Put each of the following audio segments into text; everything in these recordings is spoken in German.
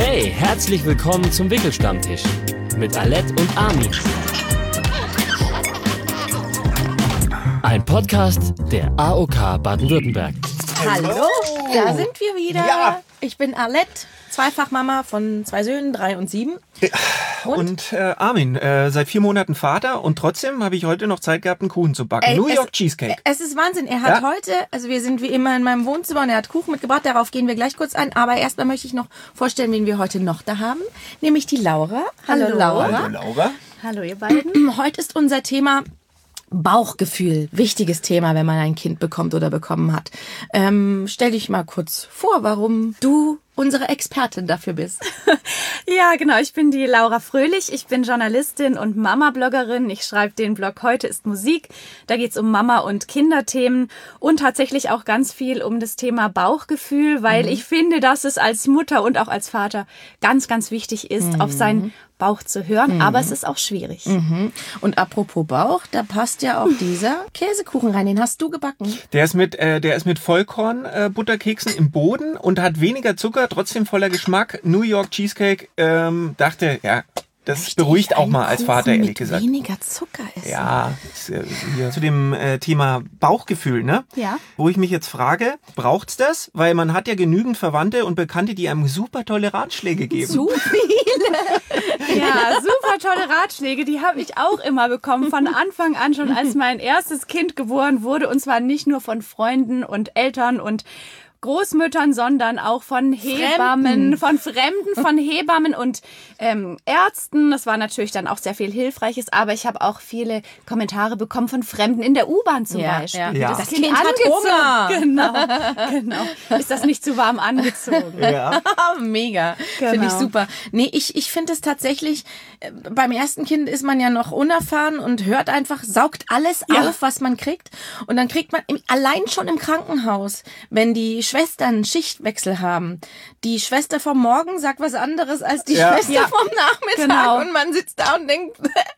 Hey, herzlich willkommen zum Wickelstammtisch mit Alette und Armin. Ein Podcast der AOK Baden-Württemberg. Hallo, da sind wir wieder. Ja. Ich bin Alette, Zweifachmama von 2 Söhnen, 3 und 7. Und Armin, seit 4 Monaten Vater und trotzdem habe ich heute noch Zeit gehabt, einen Kuchen zu backen. New York Cheesecake. Es ist Wahnsinn. Er hat heute, also wir sind wie immer in meinem Wohnzimmer und er hat Kuchen mitgebracht. Darauf gehen wir gleich kurz ein. Aber erstmal möchte ich noch vorstellen, wen wir heute noch da haben. Nämlich die Laura. Hallo Laura. Hallo Laura. Hallo ihr beiden. Heute ist unser Thema Bauchgefühl. Wichtiges Thema, wenn man ein Kind bekommt oder bekommen hat. Stell dich mal kurz vor, warum du unsere Expertin dafür bist. Ja, genau. Ich bin die Laura Fröhlich. Ich bin Journalistin und Mama-Bloggerin. Ich schreibe den Blog Heute ist Musik. Da geht's um Mama- und Kinderthemen und tatsächlich auch ganz viel um das Thema Bauchgefühl, weil ich finde, dass es als Mutter und auch als Vater ganz, ganz wichtig ist, auf seinen Bauch zu hören. Aber es ist auch schwierig. Und apropos Bauch, da passt ja auch dieser Käsekuchen rein. Den hast du gebacken. Der ist mit Vollkorn Butterkeksen im Boden und hat weniger Zucker, trotzdem voller Geschmack. New York Cheesecake, dachte, ja, das beruhigt auch mal als Vater, ehrlich gesagt. Weniger Zucker ist. Ja, hier zu dem Thema Bauchgefühl, ne? Ja. Wo ich mich jetzt frage, braucht's das? Weil man hat ja genügend Verwandte und Bekannte, die einem super tolle Ratschläge geben. Zu viele. Ja, super tolle Ratschläge. Die habe ich auch immer bekommen. Von Anfang an schon, als mein erstes Kind geboren wurde. Und zwar nicht nur von Freunden und Eltern und Großmüttern, sondern auch von Hebammen, von Fremden, von Hebammen und Ärzten. Das war natürlich dann auch sehr viel Hilfreiches, aber ich habe auch viele Kommentare bekommen von Fremden in der U-Bahn zum Beispiel. Ja. Die Ja. Das Kind hat Hunger. Genau. Ist das nicht zu warm angezogen? Ja. Mega. Genau. Finde ich super. Nee, ich finde es tatsächlich, beim ersten Kind ist man ja noch unerfahren und hört einfach, saugt alles auf, was man kriegt. Und dann kriegt man allein schon im Krankenhaus, wenn die Schwestern Schichtwechsel haben. Die Schwester vom Morgen sagt was anderes als die Schwester vom Nachmittag. Genau. Und man sitzt da und denkt,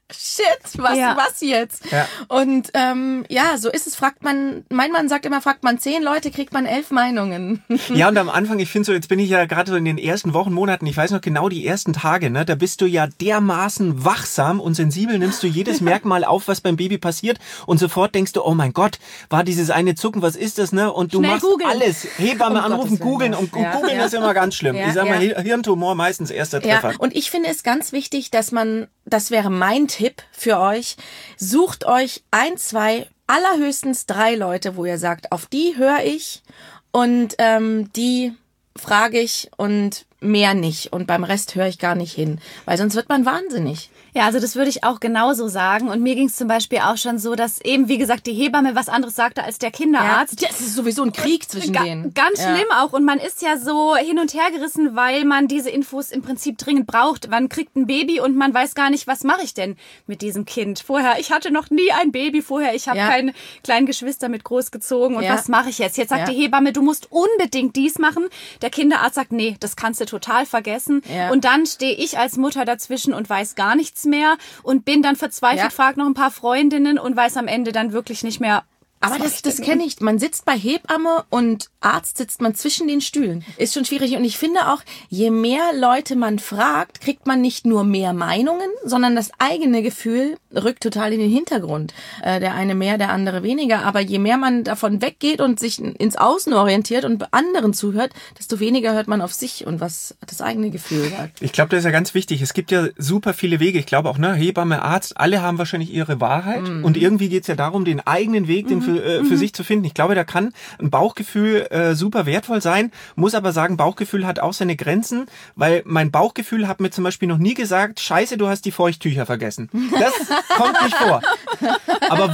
shit, was jetzt? Ja. Und so ist es. Mein Mann sagt immer, fragt man 10 Leute, kriegt man 11 Meinungen. Ja, und am Anfang, ich finde so, jetzt bin ich ja gerade so in den ersten Wochen, Monaten, ich weiß noch genau die ersten Tage, ne, da bist du ja dermaßen wachsam und sensibel, nimmst du jedes Merkmal auf, was beim Baby passiert und sofort denkst du, oh mein Gott, war dieses eine Zucken, was ist das, ne? Und du Schnell machst googeln. alles. Hebamme Um anrufen, Gottes Willen, googeln ja. und Ja, googeln ja. ist immer ganz schlimm. Ja, Ich sag mal, ja. Hirntumor meistens erster Treffer. Ja, und ich finde es ganz wichtig, dass das wäre mein Tipp für euch, sucht euch 1, 2, allerhöchstens 3 Leute, wo ihr sagt, auf die höre ich und die frage ich und mehr nicht. Und beim Rest höre ich gar nicht hin, weil sonst wird man wahnsinnig. Ja, also das würde ich auch genauso sagen. Und mir ging es zum Beispiel auch schon so, dass eben, wie gesagt, die Hebamme was anderes sagte als der Kinderarzt. Ja, das ist sowieso ein Krieg zwischen denen. Ganz schlimm auch. Und man ist ja so hin und her gerissen, weil man diese Infos im Prinzip dringend braucht. Man kriegt ein Baby und man weiß gar nicht, was mache ich denn mit diesem Kind. Ich hatte noch nie ein Baby vorher. Ich habe keine kleinen Geschwister mit großgezogen. Und was mache ich jetzt? Jetzt sagt die Hebamme, du musst unbedingt dies machen. Der Kinderarzt sagt, nee, das kannst du total vergessen. Ja. Und dann stehe ich als Mutter dazwischen und weiß gar nichts mehr und bin dann verzweifelt, frage noch ein paar Freundinnen und weiß am Ende dann wirklich nicht mehr. Aber das kenne ich. Man sitzt bei Hebamme und Arzt sitzt man zwischen den Stühlen. Ist schon schwierig. Und ich finde auch, je mehr Leute man fragt, kriegt man nicht nur mehr Meinungen, sondern das eigene Gefühl rückt total in den Hintergrund. Der eine mehr, der andere weniger. Aber je mehr man davon weggeht und sich ins Außen orientiert und anderen zuhört, desto weniger hört man auf sich und was das eigene Gefühl sagt. Ich glaube, das ist ja ganz wichtig. Es gibt ja super viele Wege. Ich glaube auch, ne, Hebamme, Arzt, alle haben wahrscheinlich ihre Wahrheit. Und irgendwie geht's ja darum, den eigenen Weg, den für sich zu finden. Ich glaube, da kann ein Bauchgefühl super wertvoll sein, muss aber sagen, Bauchgefühl hat auch seine Grenzen, weil mein Bauchgefühl hat mir zum Beispiel noch nie gesagt, Scheiße, du hast die Feuchttücher vergessen. Das kommt nicht vor. Aber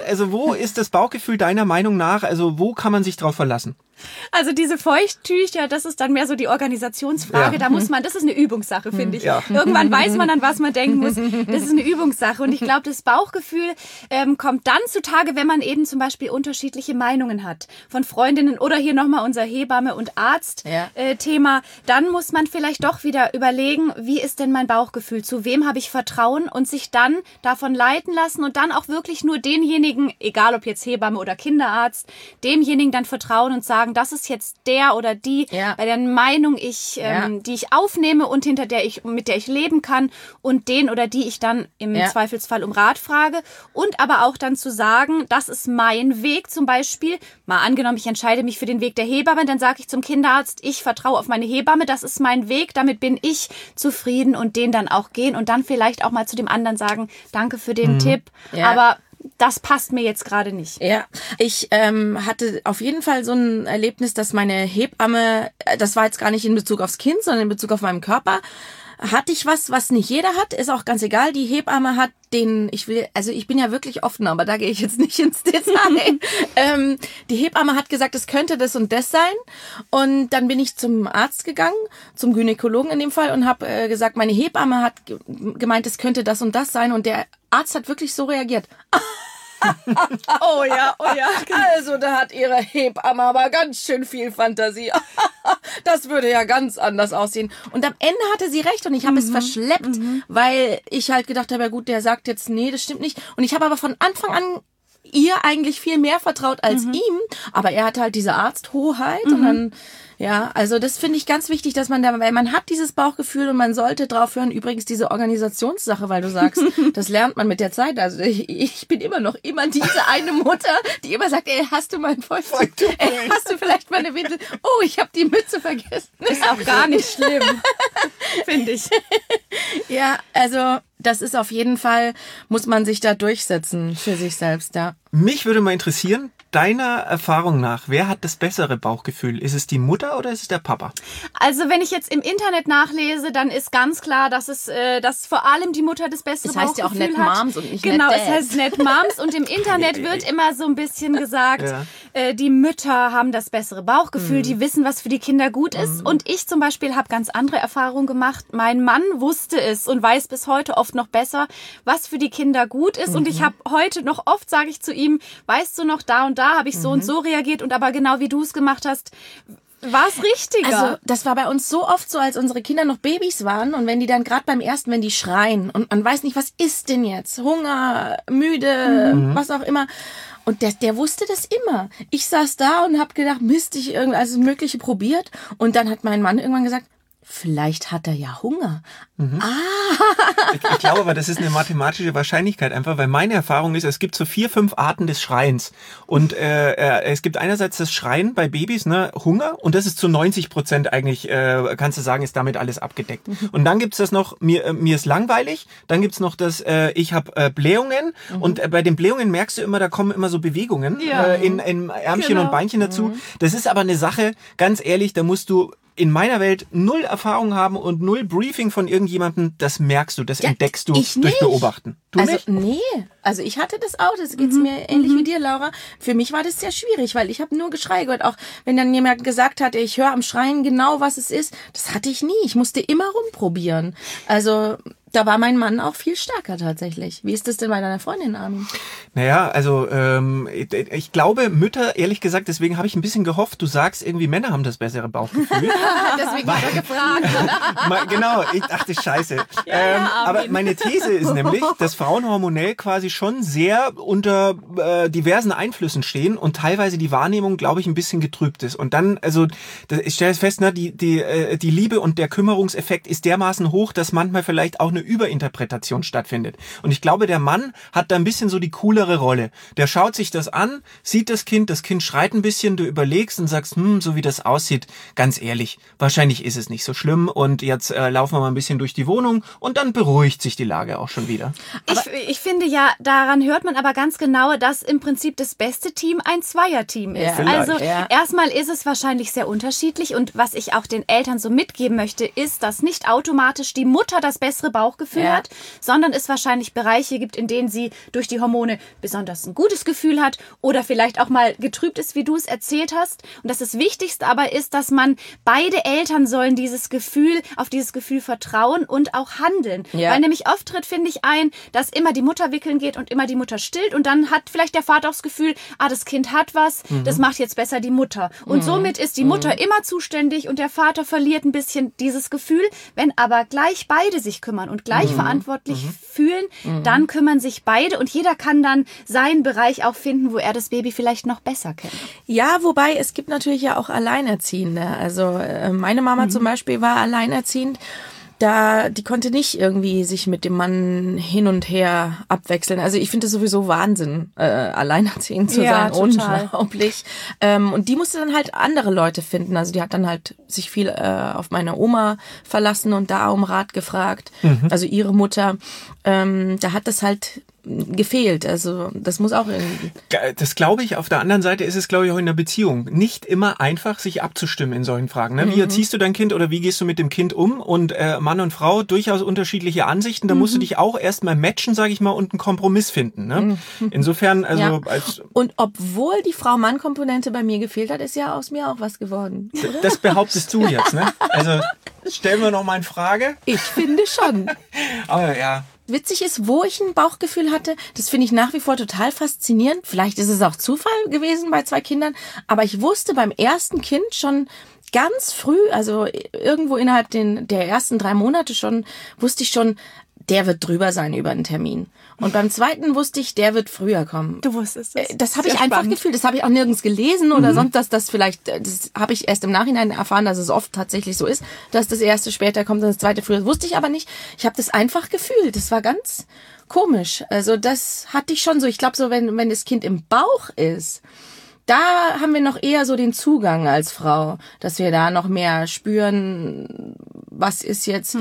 wo ist das Bauchgefühl deiner Meinung nach, also wo kann man sich drauf verlassen? Also diese Feuchttücher, das ist dann mehr so die Organisationsfrage. Ja. Das ist eine Übungssache, finde ich. Ja. Irgendwann weiß man, an was man denken muss. Das ist eine Übungssache. Und ich glaube, das Bauchgefühl kommt dann zutage, wenn man eben zum Beispiel unterschiedliche Meinungen hat. Von Freundinnen oder hier nochmal unser Hebamme- und Arzt-Thema. Dann muss man vielleicht doch wieder überlegen, wie ist denn mein Bauchgefühl? Zu wem habe ich Vertrauen? Und sich dann davon leiten lassen und dann auch wirklich nur denjenigen, egal ob jetzt Hebamme oder Kinderarzt, demjenigen dann vertrauen und sagen, sagen, das ist jetzt der oder die, bei deren Meinung die ich aufnehme und mit der ich leben kann und den oder die ich dann im Zweifelsfall um Rat frage. Und aber auch dann zu sagen, das ist mein Weg zum Beispiel. Mal angenommen, ich entscheide mich für den Weg der Hebamme, dann sage ich zum Kinderarzt, ich vertraue auf meine Hebamme, das ist mein Weg, damit bin ich zufrieden und den dann auch gehen und dann vielleicht auch mal zu dem anderen sagen, danke für den Tipp, aber das passt mir jetzt gerade nicht. Ja, ich hatte auf jeden Fall so ein Erlebnis, dass meine Hebamme, das war jetzt gar nicht in Bezug aufs Kind, sondern in Bezug auf meinen Körper, hatte ich was nicht jeder hat, ist auch ganz egal. Die Hebamme hat ich bin ja wirklich offen, aber da gehe ich jetzt nicht ins Detail. Die Hebamme hat gesagt, es könnte das und das sein. Und dann bin ich zum Arzt gegangen, zum Gynäkologen in dem Fall und habe gesagt, meine Hebamme hat gemeint, es könnte das und das sein. Und der Arzt hat wirklich so reagiert. Oh ja. Also da hat ihre Hebamme aber ganz schön viel Fantasie. Das würde ja ganz anders aussehen. Und am Ende hatte sie recht und ich habe es verschleppt, weil ich halt gedacht habe, ja gut, der sagt jetzt, nee, das stimmt nicht. Und ich habe aber von Anfang an ihr eigentlich viel mehr vertraut als ihm. Aber er hatte halt diese Arzthoheit und dann... Ja, also das finde ich ganz wichtig, dass man weil man hat dieses Bauchgefühl und man sollte drauf hören. Übrigens diese Organisationssache, weil du sagst, das lernt man mit der Zeit. Also ich bin immer diese eine Mutter, die immer sagt, ey, hast du mein Fäustchen? Ey, hast du vielleicht meine Windel? Oh, ich habe die Mütze vergessen. Ist auch gar nicht schlimm, finde ich. Ja, also das ist auf jeden Fall, muss man sich da durchsetzen für sich selbst, ja. Mich würde mal interessieren, deiner Erfahrung nach, wer hat das bessere Bauchgefühl? Ist es die Mutter oder ist es der Papa? Also wenn ich jetzt im Internet nachlese, dann ist ganz klar, dass vor allem die Mutter das bessere Bauchgefühl hat. Es heißt ja auch Net Moms und nicht Genau, Net Dads. es heißt Net Moms und im Internet wird immer so ein bisschen gesagt, die Mütter haben das bessere Bauchgefühl, die wissen, was für die Kinder gut ist. Und ich zum Beispiel habe ganz andere Erfahrungen gemacht. Mein Mann wusste es und weiß bis heute oft noch besser, was für die Kinder gut ist. Und ich habe heute noch oft, sage ich zu ihm, weißt du noch, da und da habe ich so und so reagiert und aber genau wie du es gemacht hast, war es richtiger. Also das war bei uns so oft so, als unsere Kinder noch Babys waren und wenn die dann gerade beim ersten, wenn die schreien und man weiß nicht, was ist denn jetzt? Hunger, müde, was auch immer. Und der wusste das immer. Ich saß da und habe gedacht, Mist, ich alles Mögliche probiert und dann hat mein Mann irgendwann gesagt, vielleicht hat er ja Hunger. Ich glaube aber, das ist eine mathematische Wahrscheinlichkeit einfach, weil meine Erfahrung ist, es gibt so 4, 5 Arten des Schreiens. Und es gibt einerseits das Schreien bei Babys, ne, Hunger, und das ist zu 90% eigentlich, kannst du sagen, ist damit alles abgedeckt. Und dann gibt's das noch, mir ist langweilig, dann gibt's noch das, ich habe Blähungen und bei den Blähungen merkst du immer, da kommen immer so Bewegungen in Ärmchen und Beinchen dazu. Das ist aber eine Sache, ganz ehrlich, da musst du in meiner Welt 0 Erfahrung haben und 0 Briefing von irgendjemandem, das merkst du, das entdeckst du durch Beobachten. Du nicht? Nee, also ich hatte das auch, das geht's mir ähnlich wie dir, Laura. Für mich war das sehr schwierig, weil ich habe nur Geschrei gehört. Auch wenn dann jemand gesagt hat, ich höre am Schreien genau, was es ist, das hatte ich nie. Ich musste immer rumprobieren. Also da war mein Mann auch viel stärker tatsächlich. Wie ist das denn bei deiner Freundin, Armin? Naja, also ich glaube, Mütter, ehrlich gesagt, deswegen habe ich ein bisschen gehofft, du sagst irgendwie, Männer haben das bessere Bauchgefühl. Deswegen habe ich gefragt. Genau, ich dachte, scheiße. Aber meine These ist nämlich, dass Frauen hormonell quasi schon sehr unter diversen Einflüssen stehen und teilweise die Wahrnehmung, glaube ich, ein bisschen getrübt ist. Und dann, also ich stelle es fest, ne, die Liebe und der Kümmerungseffekt ist dermaßen hoch, dass manchmal vielleicht auch eine Überinterpretation stattfindet. Und ich glaube, der Mann hat da ein bisschen so die coolere Rolle. Der schaut sich das an, sieht das Kind schreit ein bisschen, du überlegst und sagst, so wie das aussieht, ganz ehrlich, wahrscheinlich ist es nicht so schlimm und jetzt laufen wir mal ein bisschen durch die Wohnung und dann beruhigt sich die Lage auch schon wieder. Ich finde ja, daran hört man aber ganz genau, dass im Prinzip das beste Team ein Zweierteam ist. Ja, also erstmal ist es wahrscheinlich sehr unterschiedlich und was ich auch den Eltern so mitgeben möchte, ist, dass nicht automatisch die Mutter das bessere Bauchgefühl hat, sondern es wahrscheinlich Bereiche gibt, in denen sie durch die Hormone besonders ein gutes Gefühl hat oder vielleicht auch mal getrübt ist, wie du es erzählt hast. Und dass das Wichtigste aber ist, dass man beide Eltern sollen auf dieses Gefühl vertrauen und auch handeln. Ja. Weil nämlich oft tritt, finde ich, ein, dass immer die Mutter wickeln geht und immer die Mutter stillt und dann hat vielleicht der Vater auch das Gefühl, das Kind hat was, das macht jetzt besser die Mutter. Und somit ist die Mutter immer zuständig und der Vater verliert ein bisschen dieses Gefühl. Wenn aber gleich beide sich kümmern und und gleich verantwortlich fühlen, dann kümmern sich beide und jeder kann dann seinen Bereich auch finden, wo er das Baby vielleicht noch besser kennt. Ja, wobei es gibt natürlich ja auch Alleinerziehende. Also meine Mama zum Beispiel war alleinerziehend. Die konnte nicht irgendwie sich mit dem Mann hin und her abwechseln. Also ich finde es sowieso Wahnsinn, alleinerziehend zu sein. Total. Unglaublich. Und die musste dann halt andere Leute finden. Also die hat dann halt sich viel auf meine Oma verlassen und da um Rat gefragt. Also ihre Mutter. Da hat das halt gefehlt. Also das muss auch irgendwie. Das glaube ich. Auf der anderen Seite ist es, glaube ich, auch in der Beziehung nicht immer einfach, sich abzustimmen in solchen Fragen. Ne? Wie erziehst du dein Kind oder wie gehst du mit dem Kind um? Und Mann und Frau, durchaus unterschiedliche Ansichten. Da musst du dich auch erstmal matchen, sage ich mal, und einen Kompromiss finden. Ne? Insofern, also ja. Und obwohl die Frau-Mann-Komponente bei mir gefehlt hat, ist ja aus mir auch was geworden. Das behauptest du jetzt, ne? Also stellen wir noch mal in Frage. Ich finde schon. Aber ja. Witzig ist, wo ich ein Bauchgefühl hatte, das finde ich nach wie vor total faszinierend. Vielleicht ist es auch Zufall gewesen bei 2 Kindern, aber ich wusste beim ersten Kind schon ganz früh, also irgendwo innerhalb der ersten 3 Monate schon, wusste ich schon, der wird drüber sein über den Termin. Und beim zweiten wusste ich, der wird früher kommen. Du wusstest es. Das habe ich einfach gefühlt. Das habe ich auch nirgends gelesen oder sonst, dass das vielleicht, das habe ich erst im Nachhinein erfahren, dass es oft tatsächlich so ist, dass das erste später kommt und das zweite früher. Das wusste ich aber nicht. Ich habe das einfach gefühlt. Das war ganz komisch. Also das hatte ich schon so. Ich glaube so, wenn das Kind im Bauch ist, da haben wir noch eher so den Zugang als Frau, dass wir da noch mehr spüren, was ist jetzt,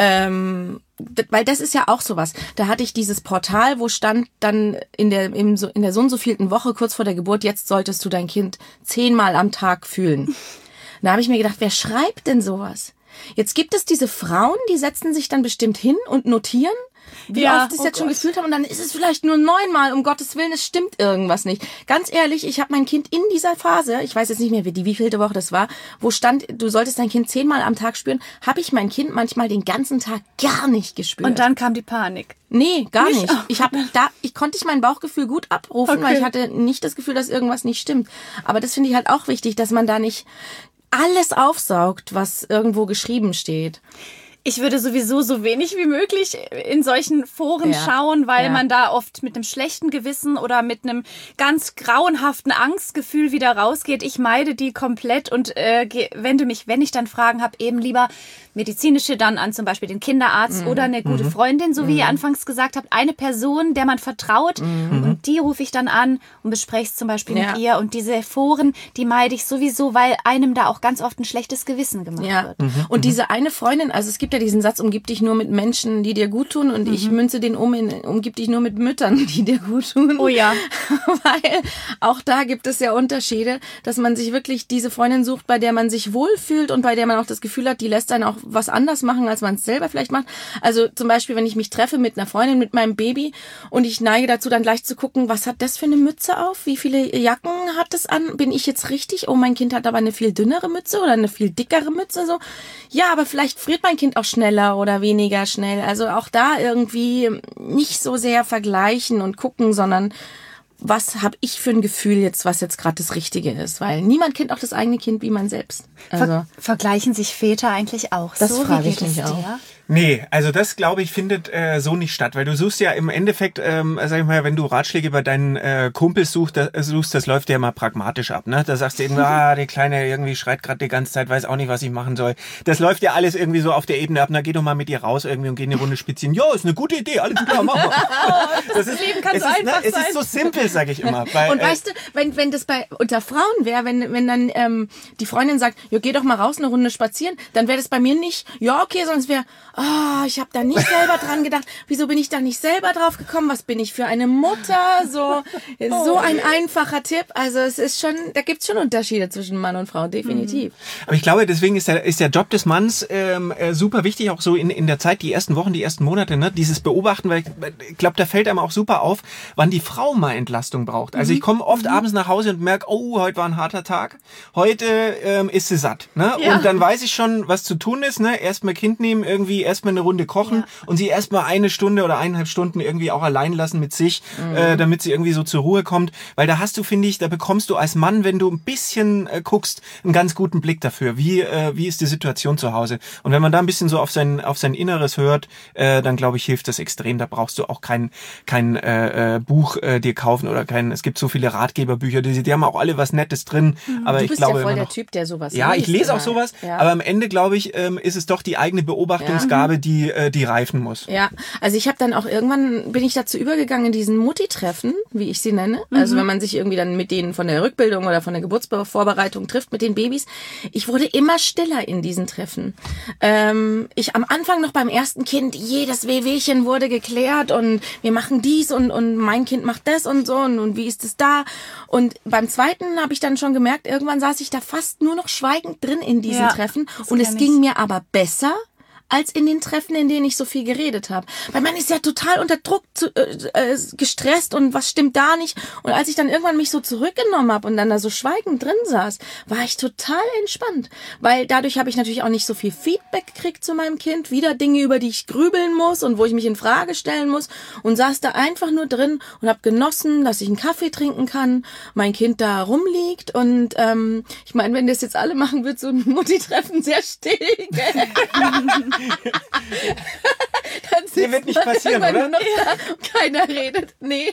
weil das ist ja auch sowas. Da hatte ich dieses Portal, wo stand dann in der so und so vielten Woche, kurz vor der Geburt, jetzt solltest du dein Kind 10-mal am Tag fühlen. Da habe ich mir gedacht, wer schreibt denn sowas? Jetzt gibt es diese Frauen, die setzen sich dann bestimmt hin und notieren, wie oft sie es jetzt schon gefühlt haben und dann ist es vielleicht nur 9-mal, um Gottes Willen, es stimmt irgendwas nicht. Ganz ehrlich, ich habe mein Kind in dieser Phase, ich weiß jetzt nicht mehr, wie vielte Woche das war, wo stand, du solltest dein Kind 10-mal am Tag spüren, habe ich mein Kind manchmal den ganzen Tag gar nicht gespürt. Und dann kam die Panik. Nee, gar nicht. Ich konnte mein Bauchgefühl gut abrufen, weil ich hatte nicht das Gefühl, dass irgendwas nicht stimmt. Aber das finde ich halt auch wichtig, dass man da nicht alles aufsaugt, was irgendwo geschrieben steht. Ich würde sowieso so wenig wie möglich in solchen Foren schauen, weil man da oft mit einem schlechten Gewissen oder mit einem ganz grauenhaften Angstgefühl wieder rausgeht. Ich meide die komplett und wende mich, wenn ich dann Fragen habe, eben lieber medizinische dann an zum Beispiel den Kinderarzt oder eine gute Freundin, so wie ihr anfangs gesagt habt, eine Person, der man vertraut und die rufe ich dann an und bespreche es zum Beispiel mit ihr und diese Foren, die meide ich sowieso, weil einem da auch ganz oft ein schlechtes Gewissen gemacht wird. Und diese eine Freundin, also es gibt ja diesen Satz, umgib dich nur mit Menschen, die dir gut tun und ich münze den umgib dich nur mit Müttern, die dir gut tun. Oh ja. Weil auch da gibt es ja Unterschiede, dass man sich wirklich diese Freundin sucht, bei der man sich wohlfühlt und bei der man auch das Gefühl hat, die lässt einen auch was anders machen, als man es selber vielleicht macht. Also zum Beispiel, wenn ich mich treffe mit einer Freundin, mit meinem Baby und ich neige dazu, dann gleich zu gucken, was hat das für eine Mütze auf? Wie viele Jacken hat es an? Bin ich jetzt richtig? Oh, mein Kind hat aber eine viel dünnere Mütze oder eine viel dickere Mütze. So. Ja, aber vielleicht friert mein Kind auch schneller oder weniger schnell. Also auch da irgendwie nicht so sehr vergleichen und gucken, sondern was habe ich für ein Gefühl jetzt, was jetzt gerade das Richtige ist? Weil niemand kennt auch das eigene Kind wie man selbst. Also Vergleichen sich Väter eigentlich auch das so? frage ich mich auch. Nee, also das, glaube ich, findet so nicht statt, weil du suchst ja im Endeffekt, sag ich mal, wenn du Ratschläge bei deinen Kumpels suchst, das läuft ja immer pragmatisch ab, ne? Da sagst du irgendwie, der Kleine irgendwie schreit gerade die ganze Zeit, weiß auch nicht, was ich machen soll. Das läuft ja alles irgendwie so auf der Ebene ab, na geh doch mal mit ihr raus irgendwie und geh eine Runde spazieren. Jo, ist eine gute Idee, alles klar, mach mal. Das Leben kann so einfach sein. Es ist so simpel, sag ich immer. Weil, und weißt du, wenn das unter Frauen wäre, wenn dann die Freundin sagt, jo, geh doch mal raus eine Runde spazieren, dann wäre das bei mir nicht, ja okay, sondern es wäre, ich habe da nicht selber dran gedacht. Wieso bin ich da nicht selber drauf gekommen? Was bin ich für eine Mutter? So ein einfacher Tipp. Also es ist schon, da gibt's schon Unterschiede zwischen Mann und Frau, definitiv. Aber ich glaube, deswegen ist der Job des Manns super wichtig, auch so in der Zeit, die ersten Wochen, die ersten Monate, ne, dieses Beobachten, weil ich glaube, da fällt einem auch super auf, wann die Frau mal entlassen Entlastung braucht. Also ich komme oft abends nach Hause und merke, oh, heute war ein harter Tag. Heute ist sie satt. Ne? Ja. Und dann weiß ich schon, was zu tun ist. Ne? Erstmal Kind nehmen, irgendwie erstmal eine Runde kochen und sie erstmal 1 Stunde oder 1,5 Stunden irgendwie auch allein lassen mit sich, damit sie irgendwie so zur Ruhe kommt. Weil da hast du, finde ich, da bekommst du als Mann, wenn du ein bisschen guckst, einen ganz guten Blick dafür. Wie ist die Situation zu Hause? Und wenn man da ein bisschen so auf sein Inneres hört, dann glaube ich, hilft das extrem. Da brauchst du auch kein Buch dir kaufen oder es gibt so viele Ratgeberbücher, die haben auch alle was Nettes drin. Aber Du ich bist glaube ja voll immer der noch, Typ, der sowas ja, ich liest lese auch immer. sowas, Ja. aber am Ende, glaube ich, ist es doch die eigene Beobachtungsgabe, die reifen muss. Ja, also ich habe dann auch irgendwann, bin ich dazu übergegangen in diesen Mutti-Treffen, wie ich sie nenne. Also wenn man sich irgendwie dann mit denen von der Rückbildung oder von der Geburtsvorbereitung trifft, mit den Babys. Ich wurde immer stiller in diesen Treffen. Ich am Anfang noch beim ersten Kind, jedes Wehwehchen wurde geklärt und wir machen dies und mein Kind macht das und so und wie ist es da? Und beim zweiten habe ich dann schon gemerkt, irgendwann saß ich da fast nur noch schweigend drin in diesen Treffen und es ging mir aber besser als in den Treffen, in denen ich so viel geredet habe. Weil man ist ja total unter Druck gestresst und was stimmt da nicht. Und als ich dann irgendwann mich so zurückgenommen habe und dann da so schweigend drin saß, war ich total entspannt. Weil dadurch habe ich natürlich auch nicht so viel Feedback gekriegt zu meinem Kind. Wieder Dinge, über die ich grübeln muss und wo ich mich in Frage stellen muss. Und saß da einfach nur drin und habe genossen, dass ich einen Kaffee trinken kann, mein Kind da rumliegt. Und ich meine, wenn das jetzt alle machen, wird so ein Mutti-Treffen sehr still. Dir wird nicht passieren, oder? Keiner redet. Nee.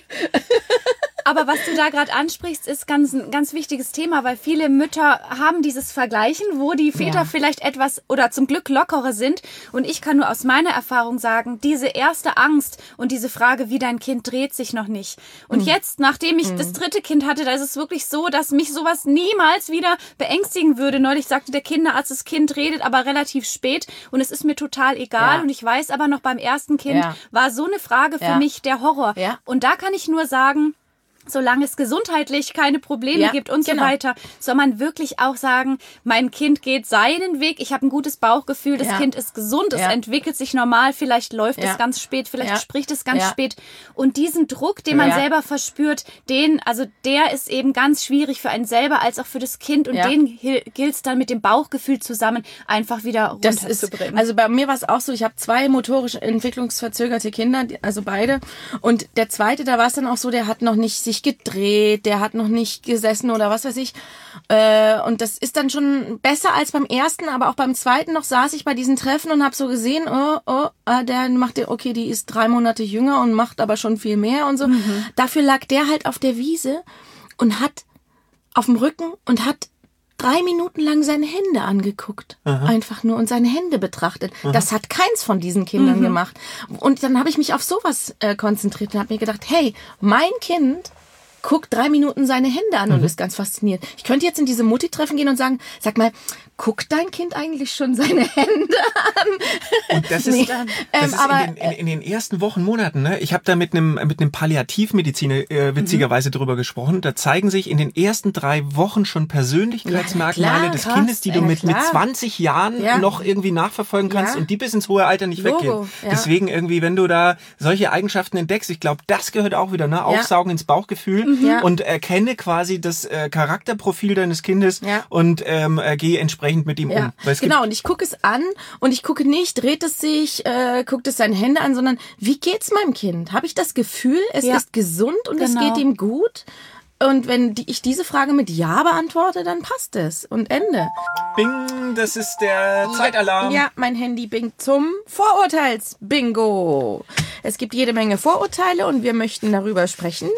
Aber was du da gerade ansprichst, ist ein ganz wichtiges Thema, weil viele Mütter haben dieses Vergleichen, wo die Väter vielleicht etwas oder zum Glück lockerer sind. Und ich kann nur aus meiner Erfahrung sagen, diese erste Angst und diese Frage, wie dein Kind dreht sich noch nicht. Und jetzt, nachdem ich das 3. Kind hatte, da ist es wirklich so, dass mich sowas niemals wieder beängstigen würde. Neulich sagte der Kinderarzt, das Kind redet aber relativ spät und es ist mir total egal. Ja. Und ich weiß aber noch, beim ersten Kind war so eine Frage für mich der Horror. Ja. Und da kann ich nur sagen, solange es gesundheitlich keine Probleme gibt und so weiter, soll man wirklich auch sagen, mein Kind geht seinen Weg, ich habe ein gutes Bauchgefühl, das Kind ist gesund, es entwickelt sich normal, vielleicht läuft es ganz spät, vielleicht spricht es ganz spät. Und diesen Druck, den man selber verspürt, der ist eben ganz schwierig für einen selber als auch für das Kind und den gilt es dann mit dem Bauchgefühl zusammen einfach wieder runterzubringen. Also bei mir war es auch so, ich habe 2 motorisch entwicklungsverzögerte Kinder, also beide. Und der zweite, da war es dann auch so, der hat noch nicht sich gedreht, der hat noch nicht gesessen oder was weiß ich. Und das ist dann schon besser als beim ersten, aber auch beim zweiten noch saß ich bei diesen Treffen und habe so gesehen, der macht, okay, die ist 3 Monate jünger und macht aber schon viel mehr und so. Dafür lag der halt auf der Wiese und hat auf dem Rücken und hat 3 Minuten lang seine Hände angeguckt. Einfach nur und seine Hände betrachtet. Das hat keins von diesen Kindern gemacht. Und dann habe ich mich auf sowas konzentriert und habe mir gedacht, hey, mein Kind guckt 3 Minuten seine Hände an und ist ganz fasziniert. Ich könnte jetzt in diese Mutti-Treffen gehen und sagen, sag mal, guckt dein Kind eigentlich schon seine Hände an? Und das ist, aber in den ersten Wochen, Monaten, ne? Ich habe da mit einem Palliativmediziner witzigerweise drüber gesprochen. Da zeigen sich in den ersten 3 Wochen schon Persönlichkeitsmerkmale des Kindes, die du mit 20 Jahren noch irgendwie nachverfolgen kannst und die bis ins hohe Alter nicht weggehen. Deswegen irgendwie, wenn du da solche Eigenschaften entdeckst, ich glaube, das gehört auch wieder, ne? Aufsaugen ins Bauchgefühl und erkenne quasi das Charakterprofil deines Kindes und geh entsprechend mit ihm um. Genau, und ich gucke es an und ich gucke nicht, dreht es sich, guckt es seine Hände an, sondern wie geht's meinem Kind? Habe ich das Gefühl, es ist gesund und es geht ihm gut? Und wenn ich diese Frage mit Ja beantworte, dann passt es. Und Ende. Bing, das ist der Zeitalarm. Ja, mein Handy bingt zum Vorurteils-Bingo. Es gibt jede Menge Vorurteile und wir möchten darüber sprechen.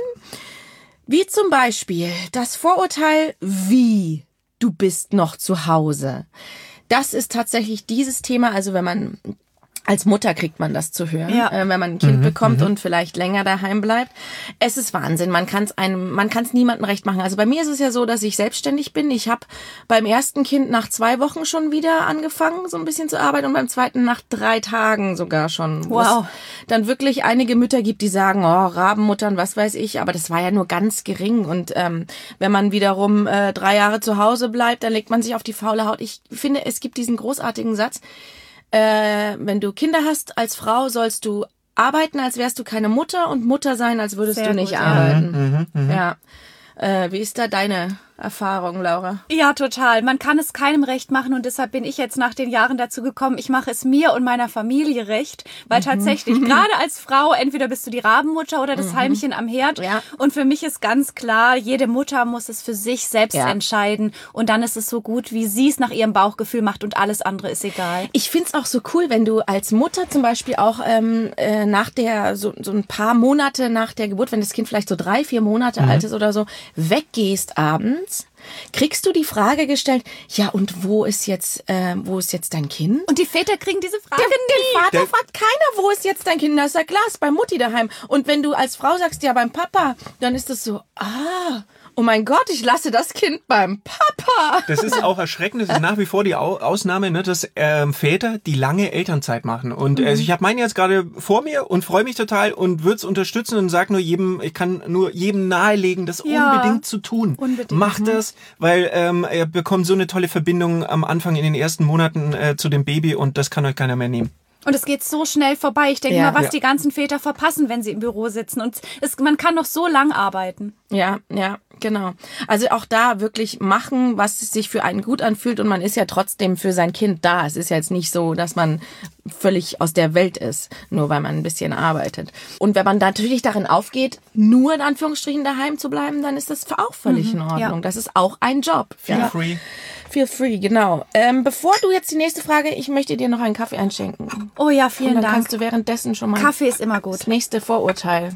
Wie zum Beispiel das Vorurteil, wie du bist noch zu Hause. Das ist tatsächlich dieses Thema, also wenn man als Mutter kriegt man das zu hören, wenn man ein Kind bekommt und vielleicht länger daheim bleibt. Es ist Wahnsinn. Man kann es niemandem recht machen. Also bei mir ist es ja so, dass ich selbstständig bin. Ich habe beim ersten Kind nach 2 Wochen schon wieder angefangen, so ein bisschen zu arbeiten und beim zweiten nach 3 Tagen sogar schon. Wow. Dann wirklich einige Mütter gibt, die sagen, oh, Rabenmuttern, was weiß ich. Aber das war ja nur ganz gering. Und wenn man wiederum 3 Jahre zu Hause bleibt, dann legt man sich auf die faule Haut. Ich finde, es gibt diesen großartigen Satz, wenn du Kinder hast als Frau, sollst du arbeiten, als wärst du keine Mutter und Mutter sein, als würdest Sehr du nicht gut, ja. arbeiten. Ja. Wie ist da deine Erfahrung, Laura? Ja, total. Man kann es keinem recht machen und deshalb bin ich jetzt nach den Jahren dazu gekommen, ich mache es mir und meiner Familie recht, weil tatsächlich, gerade als Frau, entweder bist du die Rabenmutter oder das Heimchen am Herd und für mich ist ganz klar, jede Mutter muss es für sich selbst entscheiden und dann ist es so gut, wie sie es nach ihrem Bauchgefühl macht und alles andere ist egal. Ich find's auch so cool, wenn du als Mutter zum Beispiel auch nach der, so ein paar Monate nach der Geburt, wenn das Kind vielleicht so 3-4 Monate alt ist oder so, weggehst abends, kriegst du die Frage gestellt, ja und wo ist jetzt dein Kind? Und die Väter kriegen diese Frage Den Vater fragt keiner, wo ist jetzt dein Kind? Das ist ja klar, ist bei Mutti daheim. Und wenn du als Frau sagst, ja beim Papa, dann ist das so, oh mein Gott, ich lasse das Kind beim Papa. Das ist auch erschreckend. Das ist nach wie vor die Ausnahme, ne, dass Väter die lange Elternzeit machen. Und also ich habe meinen jetzt gerade vor mir und freue mich total und würde es unterstützen und sage ich kann nur jedem nahelegen, das unbedingt zu tun. Unbedingt. Macht das, weil er bekommt so eine tolle Verbindung am Anfang in den ersten Monaten zu dem Baby und das kann euch keiner mehr nehmen. Und es geht so schnell vorbei. Ich denke mal, was die ganzen Väter verpassen, wenn sie im Büro sitzen. Und man kann noch so lang arbeiten. Ja, genau. Also auch da wirklich machen, was sich für einen gut anfühlt und man ist ja trotzdem für sein Kind da. Es ist ja jetzt nicht so, dass man völlig aus der Welt ist, nur weil man ein bisschen arbeitet. Und wenn man natürlich darin aufgeht, nur in Anführungsstrichen daheim zu bleiben, dann ist das auch völlig in Ordnung. Ja. Das ist auch ein Job. Feel free. Feel free, genau. Bevor du jetzt die nächste Frage, ich möchte dir noch einen Kaffee einschenken. Oh ja, vielen Dank. Dann kannst du währenddessen schon mal... Kaffee ist immer gut. Das nächste Vorurteil.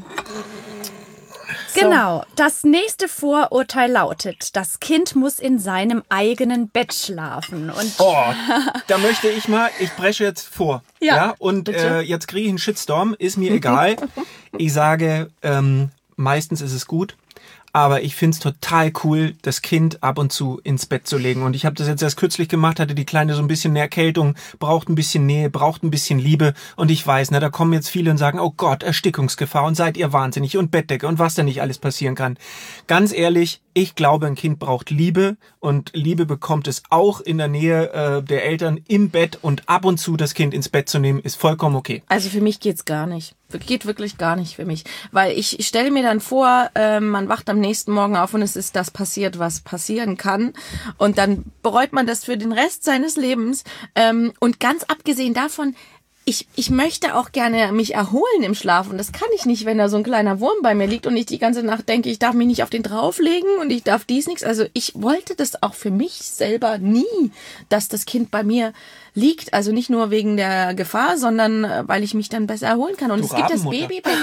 Genau, das nächste Vorurteil lautet, das Kind muss in seinem eigenen Bett schlafen. Und da möchte ich breche jetzt vor. Ja und jetzt kriege ich einen Shitstorm, ist mir egal. Ich sage, meistens ist es gut. Aber ich find's total cool, das Kind ab und zu ins Bett zu legen. Und ich habe das jetzt erst kürzlich gemacht, hatte die Kleine so ein bisschen eine Erkältung, braucht ein bisschen Nähe, braucht ein bisschen Liebe. Und ich weiß, da kommen jetzt viele und sagen, oh Gott, Erstickungsgefahr und seid ihr wahnsinnig und Bettdecke und was da nicht alles passieren kann. Ganz ehrlich, ich glaube, ein Kind braucht Liebe und Liebe bekommt es auch in der Nähe der Eltern im Bett und ab und zu das Kind ins Bett zu nehmen, ist vollkommen okay. Also für mich geht's gar nicht. Geht wirklich gar nicht für mich. Weil ich stelle mir dann vor, man wacht am nächsten Morgen auf und es ist das passiert, was passieren kann. Und dann bereut man das für den Rest seines Lebens. Und ganz abgesehen davon, ich möchte auch gerne mich erholen im Schlaf und das kann ich nicht, wenn da so ein kleiner Wurm bei mir liegt und ich die ganze Nacht denke, ich darf mich nicht auf den drauflegen und ich darf nichts. Also ich wollte das auch für mich selber nie, dass das Kind bei mir liegt. Also nicht nur wegen der Gefahr, sondern weil ich mich dann besser erholen kann. Und es gibt das Babybett.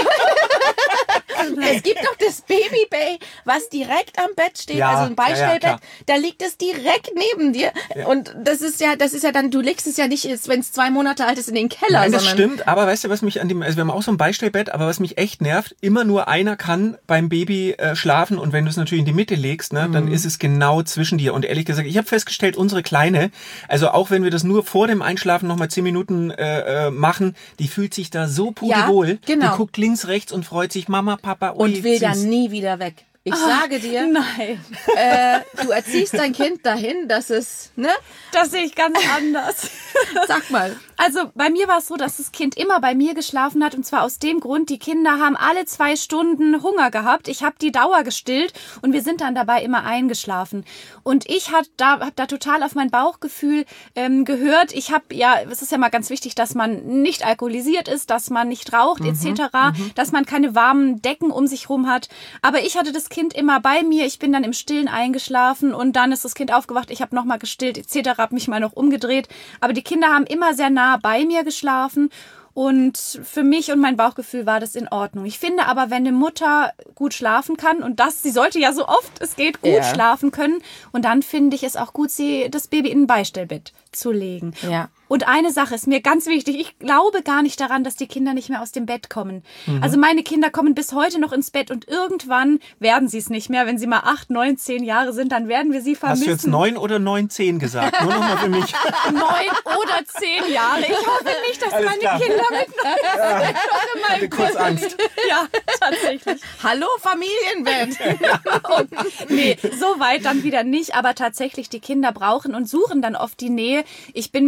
Es gibt doch das Babybett, was direkt am Bett steht, also ein Beistellbett. Da liegt es direkt neben dir. Ja. Und das ist ja dann, du legst es ja nicht, wenn es 2 Monate alt ist, in den Keller. Nein, das stimmt, aber weißt du, was mich also wir haben auch so ein Beistellbett, aber was mich echt nervt, immer nur einer kann beim Baby schlafen und wenn du es natürlich in die Mitte legst, dann ist es genau zwischen dir. Und ehrlich gesagt, ich habe festgestellt, unsere Kleine, also auch wenn wir das nur vor dem Einschlafen nochmal 10 Minuten machen, die fühlt sich da so pudelwohl. Ja, genau. Die guckt links, rechts und freut sich, Mama, Papa, und will dann nie wieder weg. Ich sage dir, nein. Du erziehst dein Kind dahin, dass es, ne? Das sehe ich ganz anders. Sag mal. Also bei mir war es so, dass das Kind immer bei mir geschlafen hat und zwar aus dem Grund, die Kinder haben alle 2 Stunden Hunger gehabt. Ich habe die Dauer gestillt und wir sind dann dabei immer eingeschlafen. Und ich hab da total auf mein Bauchgefühl gehört. Es ist ja mal ganz wichtig, dass man nicht alkoholisiert ist, dass man nicht raucht etc., dass man keine warmen Decken um sich rum hat. Aber ich hatte das Kind immer bei mir. Ich bin dann im Stillen eingeschlafen und dann ist das Kind aufgewacht. Ich habe nochmal gestillt etc., habe mich mal noch umgedreht. Aber die Kinder haben immer sehr nah bei mir geschlafen und für mich und mein Bauchgefühl war das in Ordnung. Ich finde aber, wenn eine Mutter gut schlafen kann und sie sollte ja so oft es geht gut schlafen können und dann finde ich es auch gut, das Baby in ein Beistellbett zu legen. Ja. Und eine Sache ist mir ganz wichtig. Ich glaube gar nicht daran, dass die Kinder nicht mehr aus dem Bett kommen. Also meine Kinder kommen bis heute noch ins Bett und irgendwann werden sie es nicht mehr. Wenn sie mal 8, 9, 10 Jahre sind, dann werden wir sie vermissen. Hast du jetzt 9 oder 9, 10 gesagt? Nur noch mal für mich. 9 oder 10 Jahre. Ich hoffe nicht, dass meine Kinder mit 9 Ich hatte kurz Angst. Ja, tatsächlich. Hallo, Familienbett. Nee, so weit dann wieder nicht. Aber tatsächlich, die Kinder brauchen und suchen dann oft die Nähe. Ich bin mir aber fest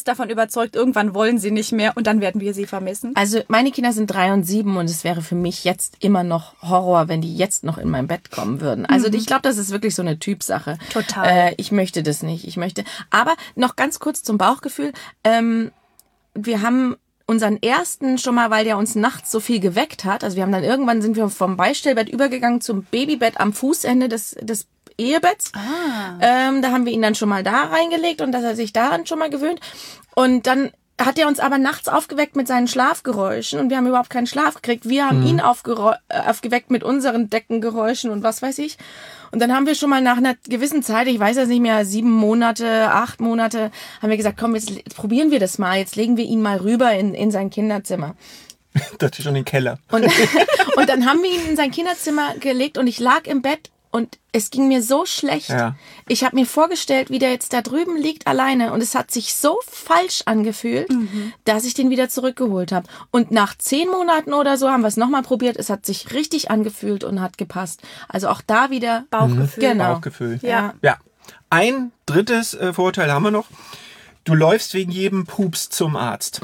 fest davon überzeugt, irgendwann wollen sie nicht mehr und dann werden wir sie vermissen. Also meine Kinder sind 3 und 7 und es wäre für mich jetzt immer noch Horror, wenn die jetzt noch in mein Bett kommen würden. Also ich glaube, das ist wirklich so eine Typsache. Total. Ich möchte das nicht. Aber noch ganz kurz zum Bauchgefühl. Wir haben unseren ersten schon mal, weil der uns nachts so viel geweckt hat. Also irgendwann sind wir vom Beistellbett übergegangen zum Babybett am Fußende des Ehebetts. Da haben wir ihn dann schon mal da reingelegt und dass er sich daran schon mal gewöhnt. Und dann hat er uns aber nachts aufgeweckt mit seinen Schlafgeräuschen und wir haben überhaupt keinen Schlaf gekriegt. Wir haben ihn aufgeweckt mit unseren Deckengeräuschen und was weiß ich. Und dann haben wir schon mal nach einer gewissen Zeit, ich weiß jetzt nicht mehr, 7 Monate, 8 Monate, haben wir gesagt, komm, jetzt probieren wir das mal. Jetzt legen wir ihn mal rüber in sein Kinderzimmer. Das ist schon den Keller. Und dann haben wir ihn in sein Kinderzimmer gelegt und ich lag im Bett und es ging mir so schlecht. Ja. Ich habe mir vorgestellt, wie der jetzt da drüben liegt alleine und es hat sich so falsch angefühlt, dass ich den wieder zurückgeholt habe. Und nach 10 Monaten oder so haben wir es nochmal probiert. Es hat sich richtig angefühlt und hat gepasst. Also auch da wieder Bauchgefühl. Genau. Bauchgefühl. Ja. Ja. Ein drittes Vorurteil haben wir noch. Du läufst wegen jedem Pups zum Arzt.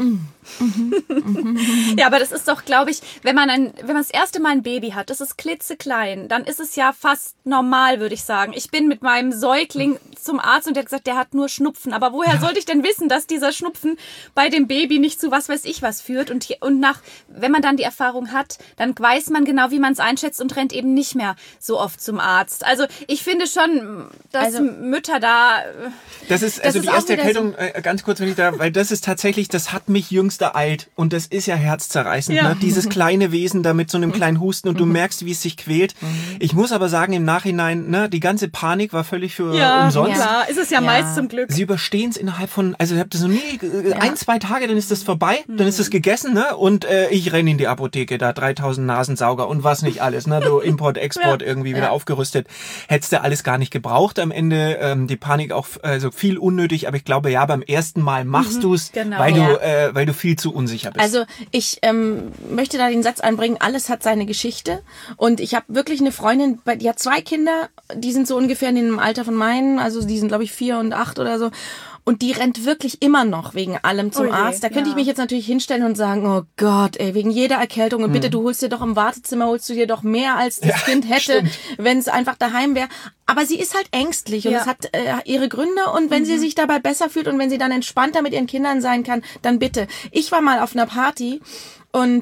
Ja, aber das ist doch, glaube ich, wenn man das erste Mal ein Baby hat, das ist klitzeklein, dann ist es ja fast normal, würde ich sagen. Ich bin mit meinem Säugling zum Arzt und der hat gesagt, der hat nur Schnupfen. Aber woher sollte ich denn wissen, dass dieser Schnupfen bei dem Baby nicht zu was weiß ich was führt? Und wenn man dann die Erfahrung hat, dann weiß man genau, wie man es einschätzt und rennt eben nicht mehr so oft zum Arzt. Also ich finde schon, dass Mütter da... Das ist die erste Erkältung, ganz kurz, wenn ich da, weil das ist tatsächlich, das hat mich jüngst ereilt und das ist ja herzzerreißend, Ja. ne? Dieses kleine Wesen da mit so einem kleinen Husten und du merkst, wie es sich quält. Ich muss aber sagen, im Nachhinein, ne, die ganze Panik war völlig für umsonst. Klar, ist es ja meist zum Glück. Sie überstehen es innerhalb von, also ich habe das noch nie, 1-2 Tage, dann ist das vorbei, dann ist es gegessen, ne? Und ich renne in die Apotheke, da 3000 Nasensauger und was nicht alles, ne? Du Import, Export irgendwie wieder aufgerüstet. Hättest du alles gar nicht gebraucht am Ende, die Panik auch, also viel unnötig, aber ich glaube, ja, beim ersten Mal machst du es, genau. weil du viel zu unsicher bist. Also ich möchte da den Satz einbringen, alles hat seine Geschichte und ich habe wirklich eine Freundin, die hat 2 Kinder, die sind so ungefähr in dem Alter von meinen, also die sind glaube ich 4 und 8 oder so und die rennt wirklich immer noch wegen allem zum Arzt. Da könnte ich mich jetzt natürlich hinstellen und sagen, oh Gott, ey, wegen jeder Erkältung und bitte, du holst dir doch im Wartezimmer, holst du dir doch mehr, als das Kind hätte, wenn es einfach daheim wäre. Aber sie ist halt ängstlich und es hat ihre Gründe und wenn sie sich dabei besser fühlt und wenn sie dann entspannter mit ihren Kindern sein kann, dann bitte. Ich war mal auf einer Party und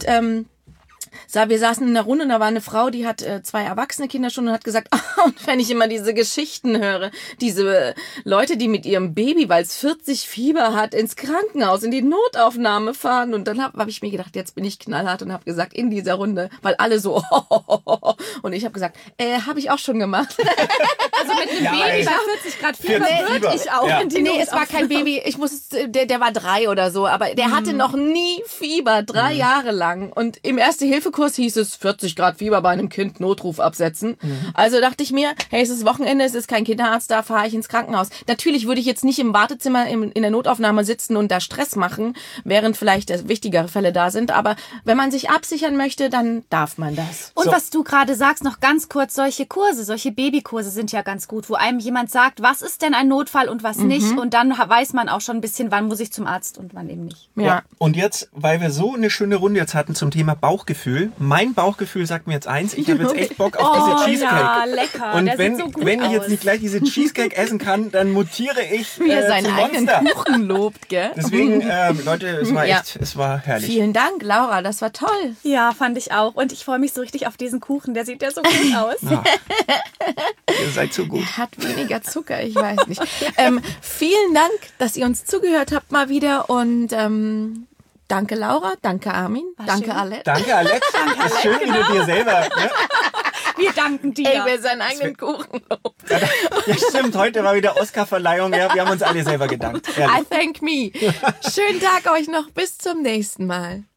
wir saßen in einer Runde und da war eine Frau, die hat 2 erwachsene Kinder schon und hat gesagt, und wenn ich immer diese Geschichten höre, diese Leute, die mit ihrem Baby, weil es 40 Fieber hat, ins Krankenhaus, in die Notaufnahme fahren. Und dann hab ich mir gedacht, jetzt bin ich knallhart und habe gesagt, in dieser Runde, weil alle so und ich habe gesagt, habe ich auch schon gemacht. Also mit einem Baby bei 40 Grad Fieber würde ich auch in die Nee, es war kein Baby, der war 3 oder so, aber der hatte noch nie Fieber, 3 Jahre lang. Und im Erste-Hilfe-Kurs hieß es 40 Grad Fieber bei einem Kind, Notruf absetzen. Also dachte ich mir, hey, es ist Wochenende, es ist kein Kinderarzt, da fahre ich ins Krankenhaus. Natürlich würde ich jetzt nicht im Wartezimmer in der Notaufnahme sitzen und da Stress machen, während vielleicht wichtigere Fälle da sind. Aber wenn man sich absichern möchte, dann darf man das. Und was du gerade sagst, noch ganz kurz, solche Babykurse sind ja ganz gut, wo einem jemand sagt, was ist denn ein Notfall und was nicht. Und dann weiß man auch schon ein bisschen, wann muss ich zum Arzt und wann eben nicht. Ja. Und jetzt, weil wir so eine schöne Runde jetzt hatten zum Thema Bauchgefühl, mein Bauchgefühl sagt mir jetzt eins, ich habe jetzt echt Bock auf diese Cheesecake. Ja, lecker. Und der wenn sieht so gut ich jetzt aus. nicht gleich diese Cheesecake essen kann, dann mutiere ich Wie er seinen zum eigenen Monster. Kuchen lobt, gell? Deswegen, Leute, es war herrlich. Vielen Dank, Laura, das war toll. Ja, fand ich auch. Und ich freue mich so richtig auf diesen Kuchen. Der sieht ja so gut aus. Ihr seid so gut. Hat weniger Zucker, ich weiß nicht. Vielen Dank, dass ihr uns zugehört habt mal wieder und danke Laura, danke Armin, danke Alette. Danke, Alex. Das ist schön, wie du dir selber... Ne? Wir danken dir. Ey, wer seinen eigenen Kuchen lobt. Ja, stimmt, heute war wieder Oscar-Verleihung. Ja, wir haben uns alle selber gedankt. Ehrlich. I thank me. Schönen Tag euch noch, bis zum nächsten Mal.